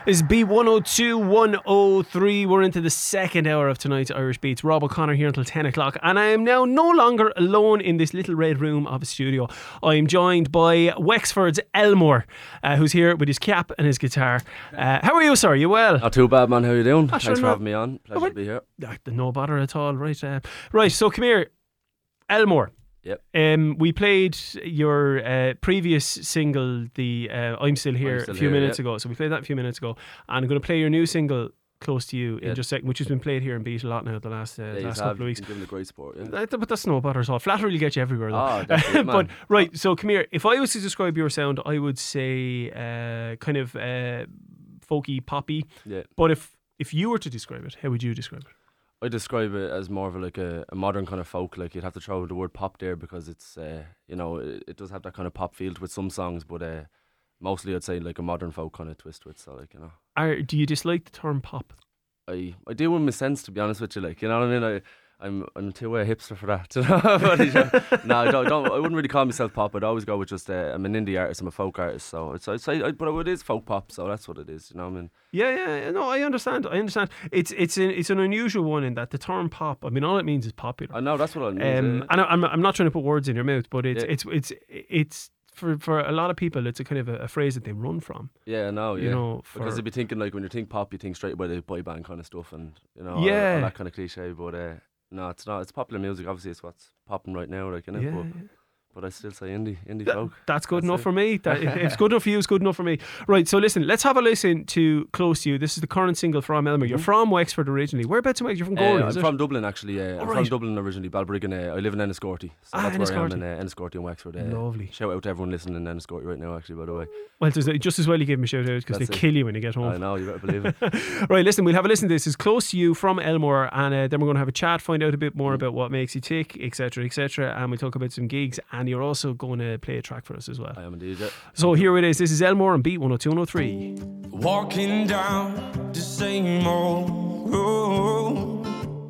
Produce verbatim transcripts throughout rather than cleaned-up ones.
This is B one oh two, one oh three. We're into the second hour of tonight's Irish Beats. Rob O'Connor here until ten o'clock. And I am now no longer alone in this little red room of a studio. I am joined by Wexford's Elmore, uh, who's here with his cap and his guitar. Uh, how are you, sir? You well? Not too bad, man. How are you doing? Ah, Thanks sure, for no. having me on. Pleasure Oh, to be here. Uh, No bother at all. Right, uh, right. So come here. Elmore. Yep. Um, we played your uh, previous single, the uh, I'm Still Here, I'm Still a few Here, minutes yeah. ago. So we played that a few minutes ago. And I'm going to play your new single, Close to You, in Yeah. just a second, which has been played here in Beat a lot now the last, uh, Yeah, the you last have couple of weeks. been giving the great support. Yeah. Uh, But that's no bother at all. Flattery will get you everywhere, though. Ah, definitely, but man. right, so come here. If I was to describe your sound, I would say uh, kind of uh, folky, poppy. Yeah. But if if you were to describe it, how would you describe it? I describe it as more of a, like a, a modern kind of folk. Like you'd have to throw the word pop there because it's uh, you know it, it does have that kind of pop feel to it with some songs, but uh, mostly I'd say like a modern folk kind of twist to it. So like you know, Are, do you dislike the term pop? I I do in my sense, to be honest with you. Like you know what I mean. I I'm I'm too a hipster for that. You know? But, uh, no, I don't, don't. I wouldn't really call myself pop. I'd always go with just uh, I'm an indie artist. I'm a folk artist. So it's I'd say, I, but it is folk pop. So that's what it is. You know what I mean? Yeah, yeah, yeah, no, I understand. I understand. It's it's an it's an unusual one in that the term pop. I mean, all it means is popular. I know that's what I mean. Um, yeah. and I, I'm I'm not trying to put words in your mouth, but it's Yeah. it's it's it's for for a lot of people, it's a kind of a, a phrase that they run from. Yeah, I know, yeah. You know, for, Because you'd be thinking, like, when you think pop, you think straight away the boy band kind of stuff and, you know, Yeah. all, all that kind of cliche. But, uh, no, it's not. It's popular music. Obviously, it's what's popping right now, like, you know. yeah, But, yeah. but I still say indie, indie That- folk. that's good That's enough it. for me. That, if it's good enough for you, it's good enough for me. Right, so listen, let's have a listen to Close to You. This is the current single from Elmer. You're from Wexford originally. Whereabouts in Wexford? You're from Uh, Galway, I'm is it? from Dublin, actually. Uh, I'm right. from Dublin originally, Balbriggan. Uh, I live in Enniscorthy. So Ah, that's where I am Enniscorthy. in uh, Enniscorthy in Wexford. Uh, Lovely. Shout out to everyone listening in Enniscorthy right now, actually, by the way. Well, there's a- just as well you give them a shout out because they That's it. kill you when you get home. I know, you better believe it. Right, listen, we'll have a listen to this. It's Close to You from Elmore, and uh, then we're going to have a chat, find out a bit more about what makes you tick, etc, etc, and we'll talk about some gigs, and you're also going to play a track for us as well. I am indeed, yeah. So here it is. This is Elmore on Beat one oh two, one oh three. Walking down the same old road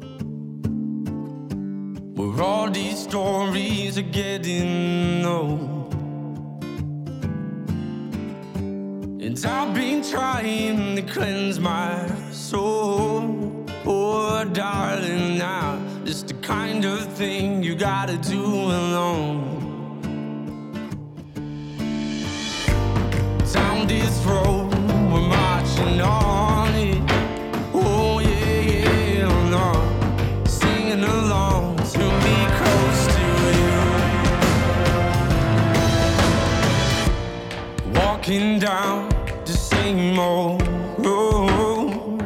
where all these stories are getting old. And I've been trying to cleanse my soul. Oh, darling, now it's the kind of thing you gotta do alone. Down this road, we're marching on it. Oh yeah, yeah, oh, no. Singing along to be close to you. Walking down the same old road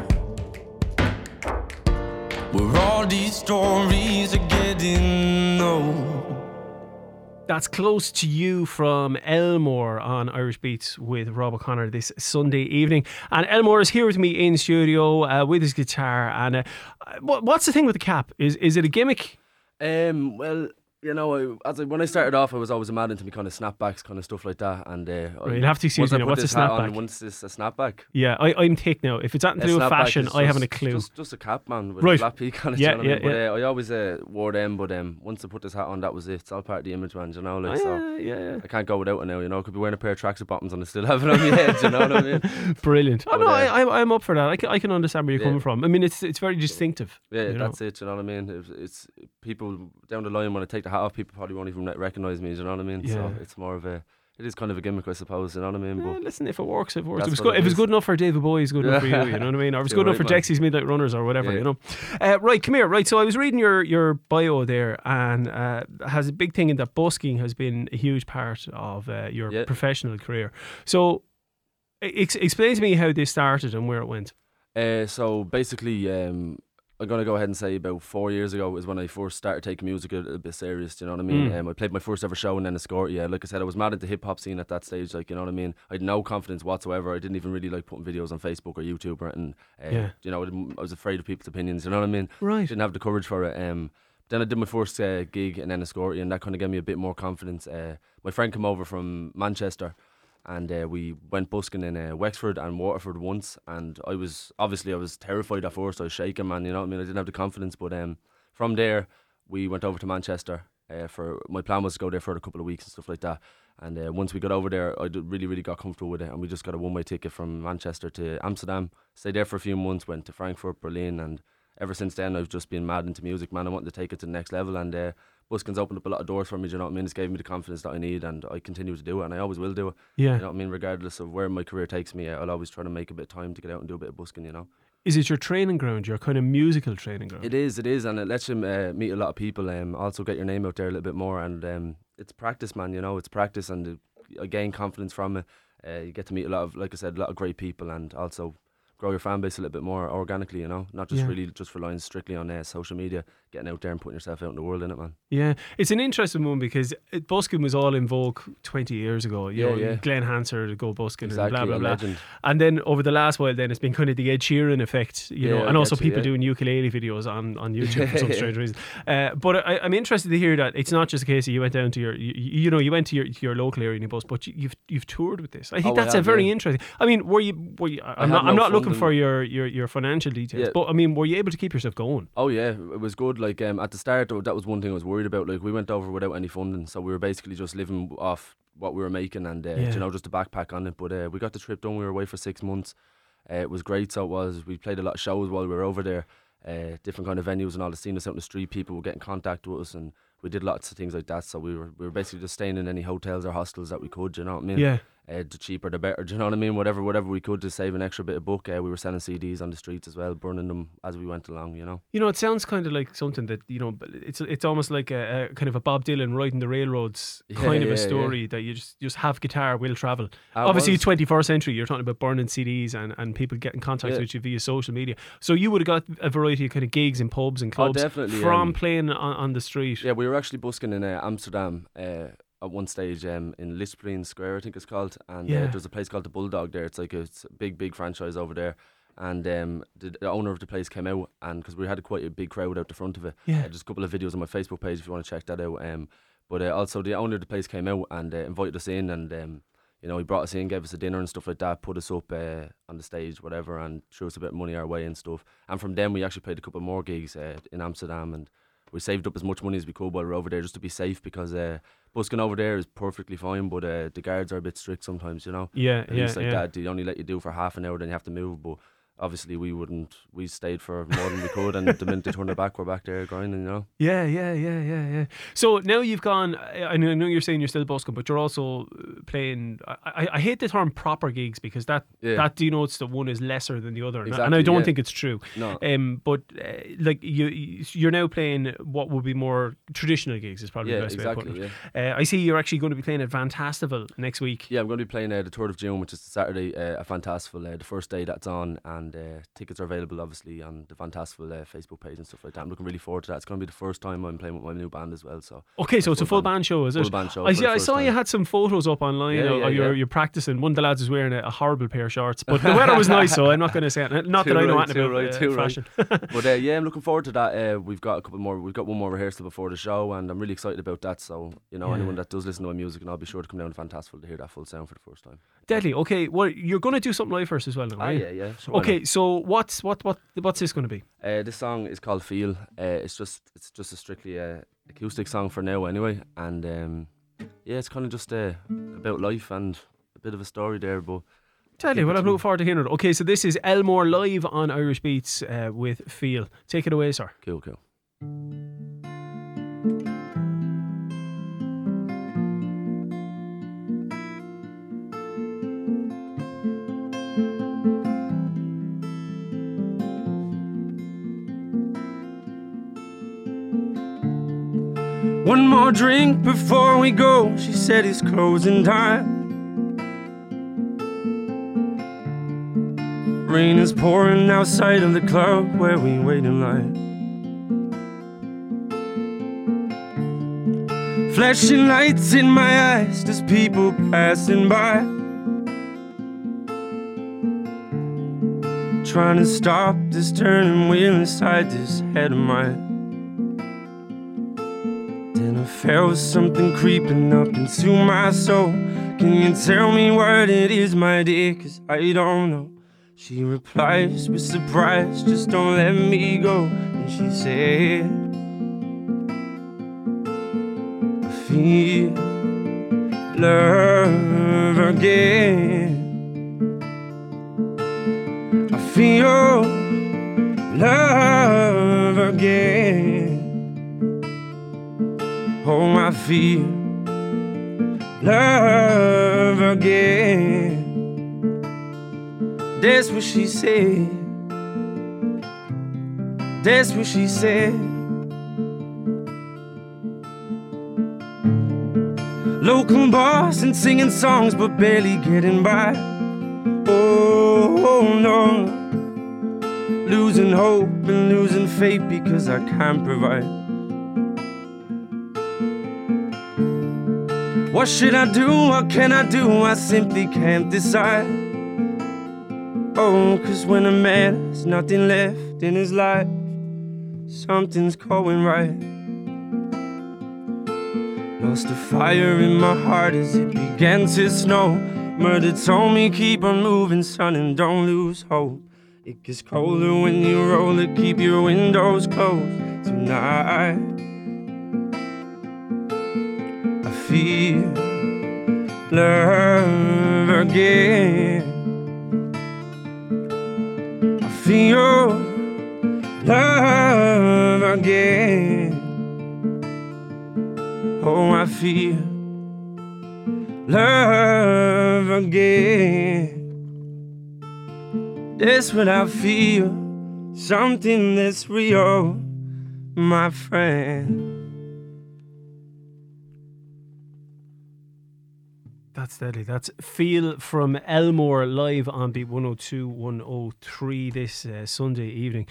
where all these stories are getting old. That's Close to You from Elmore on Irish Beats with Rob O'Connor this Sunday evening. And Elmore is here with me in studio uh, with his guitar. And uh, what, what's the thing with the cap? Is is it a gimmick? Um, well, you know, I, as I, when I started off, I was always a mad into me kind of snapbacks, kind of stuff like that. And uh, Right, you'll have to excuse once I me now. put What's a this hat on, snapback? Once it's a snapback. Yeah, I, I'm thick now. If it's nothing to A do with snapback fashion, is I haven't a just- clue. Just, just a cap, man, with Right. a flat peak on it. Yeah, you know what I yeah, mean? But yeah. uh, I always uh, wore them, but um, once I put this hat on, that was it. It's all part of the image, man. You know, like Oh, so. yeah, yeah, yeah. I can't go without it now. You know, I could be wearing a pair of tracksuit bottoms and I still have it on my head. You know what I mean? Brilliant. Oh But, no, uh, I, I, I'm up for that. I can, I can understand where you're Yeah. coming from. I mean, it's it's very distinctive. Yeah, you know? that's it. You know what I mean? It's, it's people down the line when I take the hat off, people probably won't even recognise me. You know what I mean? Yeah. So it's more of a. It is kind of a gimmick, I suppose. You know what I mean? Yeah, But listen, if it works, it works. That's If it's, what good, it if it's is. good enough for David Bowie, it's good enough for you. You know what I mean? Or if it's You're good enough right, for man. Dexy's Midnight Runners or whatever. Yeah. You know. Uh, right, come here. Right, so I was reading your your bio there, and uh, has a big thing in that busking has been a huge part of uh, your Yeah. professional career. So, ex- explain to me how this started and where it went. Uh, so basically, um, I'm going to go ahead and say about four years ago was when I first started taking music a little bit serious, do you know what I mean? Mm. Um, I played my first ever show in Enniscorthy. Yeah, like I said, I was mad at the hip hop scene at that stage, like, you know what I mean? I had no confidence whatsoever. I didn't even really like putting videos on Facebook or YouTube or anything. Uh, Yeah. You know, I, didn't, I was afraid of people's opinions, you know what I mean? Right. Didn't have the courage for it. Um, then I did my first uh, gig in Enniscorthy, and that kind of gave me a bit more confidence. Uh, my friend came over from Manchester, and uh, we went busking in uh, Wexford and Waterford once, and I was obviously I was terrified at first. I was shaking, man. You know what I mean? I didn't have the confidence, but um, from there we went over to Manchester. Uh, for my plan was to go there for a couple of weeks and stuff like that, And uh, once we got over there, I did really, really got comfortable with it. And we just got a one-way ticket from Manchester to Amsterdam. Stayed there for a few months, went to Frankfurt, Berlin. And ever since then, I've just been mad into music, man. I wanted to take it to the next level. And uh, busking's opened up a lot of doors for me, do you know what I mean? It's gave me the confidence that I need. And I continue to do it. And I always will do it. Yeah. You know what I mean? Regardless of where my career takes me, I'll always try to make a bit of time to get out and do a bit of busking, you know? Is it your training ground, your kind of musical training ground? It is, it is. And it lets you uh, meet a lot of people. Um, also get your name out there a little bit more. And um, it's practice, man, you know? It's practice and... It, I gain confidence from it. Uh, you get to meet a lot of, like I said, a lot of great people, and also grow your fan base a little bit more organically, you know, not just Yeah. really just relying strictly on uh, social media, getting out there and putting yourself out in the world, innit, man? Yeah, it's an interesting one because it, busking was all in vogue twenty years ago. You Yeah, know, yeah. Glenn Hansard to go busking Exactly, and blah a blah blah. legend. And then over the last while, then it's been kind of the Ed Sheeran effect, you Yeah, know, I and also get you, people yeah. doing ukulele videos on, on YouTube for some strange reason. Uh, but I, I'm interested to hear that it's not just a case of you went down to your, you, you know, you went to your, to your local area and you bus, but you, you've you've toured with this. I think Oh, I that's a have, very yeah. interesting. I mean, were you? Were you I'm had not. I'm no not looking funding. for your, your, your financial details, Yeah. but I mean, were you able to keep yourself going? Oh yeah, it was good. Like um, at the start, though, that was one thing I was worried about. Like we went over without any funding, so we were basically just living off what we were making, and uh, Yeah. you know, just a backpack on it. But uh, we got the trip done. We were away for six months. Uh, it was great. So it was. We played a lot of shows while we were over there, uh, different kind of venues and all. The seen us out in the street. People were getting in contact with us, and we did lots of things like that. So we were we were basically just staying in any hotels or hostels that we could. You know what I mean? Yeah. Uh, the cheaper the better, do you know what I mean? Whatever whatever we could to save an extra bit of book. Uh, we were selling C Ds on the streets as well, burning them as we went along, you know. You know, it sounds kind of like something that, you know, it's it's almost like a, a kind of a Bob Dylan riding the railroads Yeah, kind of yeah, a story yeah. that you just, just have guitar, will travel. Ah, Obviously, was. twenty-first century, you're talking about burning C Ds and, and people getting contact Yeah. with you via social media. So you would have got a variety of kind of gigs in pubs and clubs definitely, from um, playing on, on the street. Yeah, we were actually busking in uh, Amsterdam uh, at one stage um, in Lisplein Square, I think it's called. And Yeah. uh, there's a place called the Bulldog there. It's like a, it's a big, big franchise over there. And um, the, the owner of the place came out, and because we had quite a big crowd out the front of it. Yeah. Uh, there's a couple of videos on my Facebook page if you want to check that out. Um, but uh, also the owner of the place came out and uh, invited us in, and um, you know, he brought us in, gave us a dinner and stuff like that, put us up uh, on the stage, whatever, and threw us a bit of money our way and stuff. And from then we actually played a couple more gigs uh, in Amsterdam, and we saved up as much money as we could while we were over there just to be safe, because uh, busking over there is perfectly fine, but uh, the guards are a bit strict sometimes, you know. Yeah, At yeah, least like yeah. that, they only let you do for half an hour, then you have to move. But obviously we wouldn't. We stayed for more than we could, and the minute they turned it back, we're back there grinding, you know. Yeah, yeah, yeah, yeah, yeah. So now you've gone. I I know I know you're saying you're still busking, but you're also uh, playing. I, I, I hate the term proper gigs because that Yeah. that denotes that one is lesser than the other, and I- and I Exactly, don't yeah. think it's true. No. Um, but uh, like you, you're now playing what would be more traditional gigs. Is probably Yeah, the best way of exactly. putting Yeah. it. Uh, I see you're actually going to be playing at Fantastival next week. Yeah, I'm going to be playing uh, the third of June, which is Saturday, uh, at Fantastival, uh, the first day that's on, and uh, tickets are available obviously on the Fantastival uh, Facebook page and stuff like that. I'm looking really forward to that. It's going to be the first time I'm playing with my new band as well. So Okay, so it's a full full band show, is it? full band show I, for see, the I first saw you time. had some photos up online Yeah, of yeah, you're, yeah. you're practicing. One of the lads was wearing a, a horrible pair of shorts, but the weather was nice, so I'm not going to say it. Not Too that I know right, anything too about right, uh, too right. fashion. But uh, yeah, I'm looking forward to that. Uh, we've got a couple more. We've got one more rehearsal before the show, and I'm really excited about that. So you know, Yeah. anyone that does listen to my music, and I'll be sure to come down to Fantastival to hear that full sound for the first time. Deadly. Okay, well, you're going to do something live first as well, now, Ah, right? yeah, yeah. Sure, why Okay, not? so what's what what what's this going to be? Uh, this song is called "Feel." Uh, it's just it's just a strictly uh, acoustic song for now, anyway. And um, yeah, it's kind of just uh, about life and a bit of a story there, but. Deadly. keep Well, it I'm to- looking forward to hearing it. Okay, so this is Elmore live on Irish Beats uh, with Feel. Take it away, sir. Cool, cool. One more drink before we go, she said it's closing time. Rain is pouring outside of the club where we wait in line. Flashing lights in my eyes, there's people passing by, trying to stop this turning wheel inside this head of mine. Then I felt something creeping up into my soul. Can you tell me what it is, my dear? Cause I don't know. She replies with surprise, just don't let me go. And she said, I feel, love again. I feel love again. Oh, I feel love again. That's what she said. That's what she said. Local bars and singing songs but barely getting by. Oh, no. Losing hope and losing faith because I can't provide. What should I do? What can I do? I simply can't decide. Oh, cause when a man has nothing left in his life, something's going right. Lost a fire in my heart as it began to snow. Murder told me keep on moving, son, and don't lose hope. It gets colder when you roll it, keep your windows closed tonight. I feel love again. I feel love again. Oh, I feel love again. That's what I feel, something that's real, my friend. That's deadly. That's Feel from Elmore live on Beat one oh two, one oh three this uh, Sunday evening.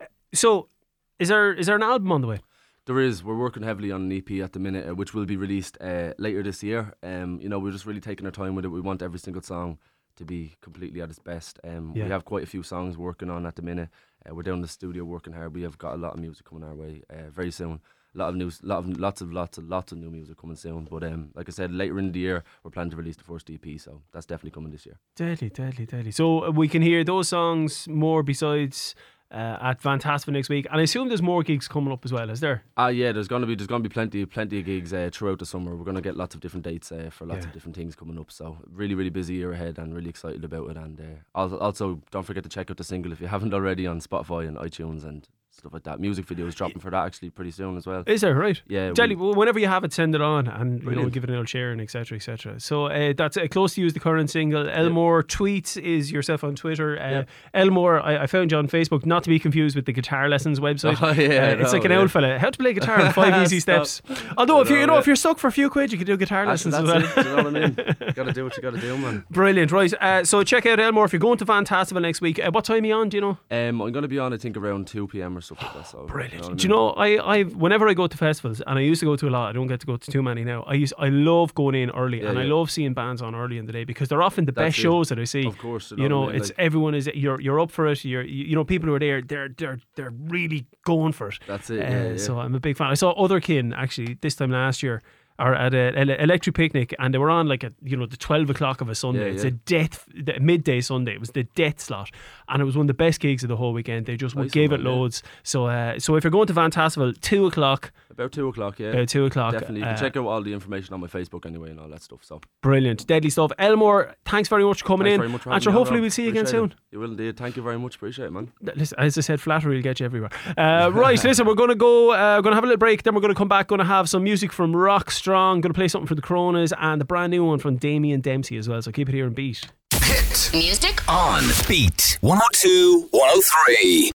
So, is there is there an album on the way? There is. We're working heavily on an E P at the minute, uh, which will be released uh, later this year. Um, you know, we're just really taking our time with it. We want every single song to be completely at its best. Um, Yeah. We have quite a few songs working on at the minute. Uh, we're down in the studio working hard. We have got a lot of music coming our way uh, very soon. A lot of news, lot of lots of lots of lots of new music coming soon. But um, like I said, later in the year we're planning to release the first E P, so that's definitely coming this year. Deadly, deadly, deadly. So uh, we can hear those songs more besides uh, at Fantastic next week, and I assume there's more gigs coming up as well. Is there? Ah, uh, yeah. There's gonna be there's gonna be plenty plenty of gigs uh, throughout the summer. We're gonna get lots of different dates uh, for lots Yeah. of different things coming up. So really really busy year ahead, and really excited about it. And uh, also, also don't forget to check out the single if you haven't already on Spotify and iTunes and stuff like that. Music videos dropping for that actually pretty soon as well. Is there, right? Yeah, Jelly, we- whenever you have it, send it on and you know Brilliant. give it an old share and et cetera, et cetera. So uh, that's uh, Close to You is the current single. Elmore Tweets is yourself on Twitter. Uh, Yeah. Elmore, I, I found you on Facebook, not to be confused with the Guitar Lessons website. Oh, yeah, uh, it's no, like an yeah. old fella. How to play guitar in five easy Stop. steps. Although if you, know, you know yeah. if you're stuck for a few quid, you can do guitar Actually, lessons that's as well. it. Do you know what I mean? You gotta do what you gotta do, man. Brilliant, right? Uh, so check out Elmore if you're going to Fantastival next week. Uh, what time are you on? Do you know? Um, I'm gonna be on I think around two p.m. or something like that. So, Brilliant. You know what I Do you mean? know, I, I whenever I go to festivals, and I used to go to a lot, I don't get to go to too many now. I used, I love going in early, Yeah, and I yeah. love seeing bands on early in the day because they're often the That's best it. shows that I see. Of course, you you know know, what I mean, it's like- everyone is you're you're up for it. You're you, you know people who are there, they're they're they're really going for it. That's it. Uh, Yeah, yeah. So I'm a big fan. I saw Otherkin actually this time last year. Or at an electric picnic, and they were on like a you know the twelve o'clock of a Sunday. Yeah, It's yeah. a death the midday Sunday. It was the death slot, and it was one of the best gigs of the whole weekend. They just Nice gave one, it man, yeah. loads. So, uh, so if you're going to Fantastival, two o'clock, About two o'clock. Yeah. about two o'clock, Definitely. You can uh, check out all the information on my Facebook anyway and all that stuff. So brilliant, deadly stuff. Elmore, thanks very much for coming thanks in, very much for and having sure, me on, hopefully Rob. we'll see you again Appreciate soon. it. You will indeed. Thank you very much. Appreciate it, man. Listen, as I said, flattery will get you everywhere. Uh, right, listen, we're going to go, uh, we're going to have a little break, then we're going to come back, going to have some music from Rock Strong, going to play something for the Coronas, and a brand new one from Damien Dempsey as well, so keep it here and beat. Hit Music on Beat one oh two, one oh three.